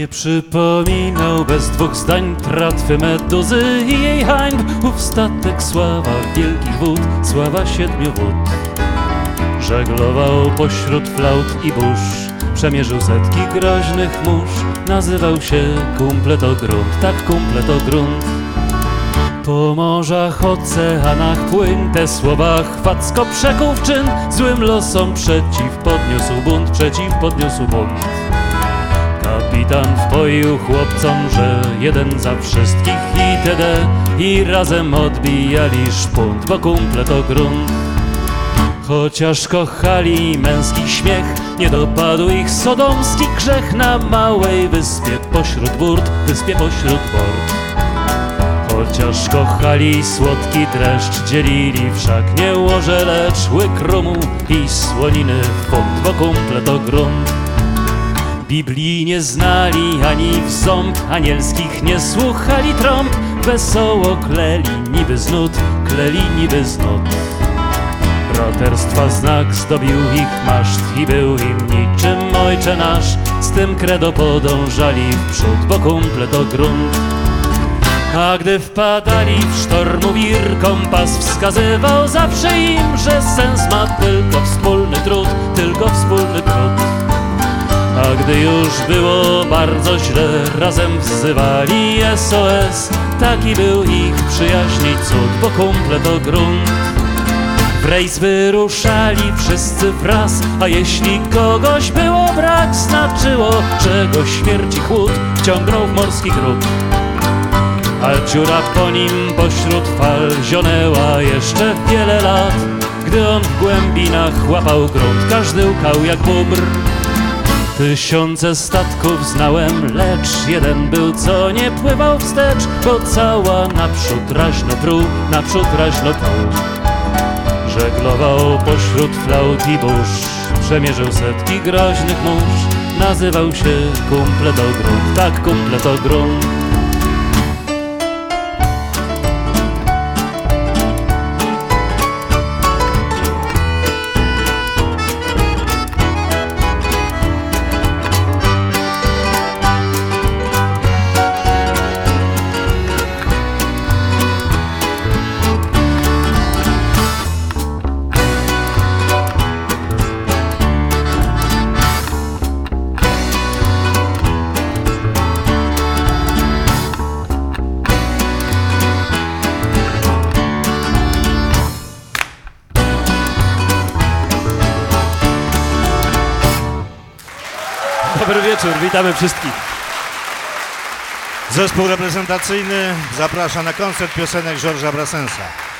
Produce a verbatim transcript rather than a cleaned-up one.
Nie przypominał bez dwóch zdań tratwy Meduzy i jej hańb ów statek sława wielkich wód, sława siedmiu wód. Żeglował pośród flaut i burz, przemierzył setki groźnych mórz. Nazywał się Kumple to grunt, tak Kumple to grunt. Po morzach, oceanach płyń, te słowa chwacko przekuł w czyn. Złym losom przeciw podniósł bunt, przeciw podniósł bunt. Kapitan wpoił chłopcom, że jeden za wszystkich itd. I razem odbijali szpunt, bo kumple to grunt. Chociaż kochali męski śmiech, nie dopadł ich sodomski grzech. Na małej wyspie pośród burt, wyspie pośród bord. Chociaż kochali słodki dreszcz, dzielili wszak nie łoże, lecz łyk rumu i słoniny w funt, bo kumple to grunt. Biblii nie znali ani w ząb, anielskich nie słuchali trąb. Wesoło kleli niby z nut, kleli niby z nut. Braterstwa znak zdobił ich maszt i był im niczym Ojcze nasz. Z tym credo podążali w przód, bo kumple to grunt. A gdy wpadali w sztormu wir, kompas wskazywał zawsze im, że sens ma tylko wspólny trud, tylko wspólny trud. A gdy już było bardzo źle, razem wzywali S O S. Taki był ich przyjaźni cud, bo kumple to grunt. W rejs wyruszali wszyscy wraz, a jeśli kogoś było brak, znaczyło, że go śmierci chłód wciągnął w morski grób. A dziura po nim pośród fal zionęła jeszcze wiele lat. Gdy on w głębinach łapał grunt, każdy łkał jak bóbr. Tysiące statków znałem, lecz jeden był, co nie pływał wstecz, bo cała naprzód raźno pruł, naprzód raźno pruł. Żeglował pośród flaut i burz, przemierzył setki groźnych mórz. Nazywał się Kumple to grunt, tak Kumple to grunt. Dobry wieczór, witamy wszystkich. Zespół reprezentacyjny zaprasza na koncert piosenek Georgesa Brassensa.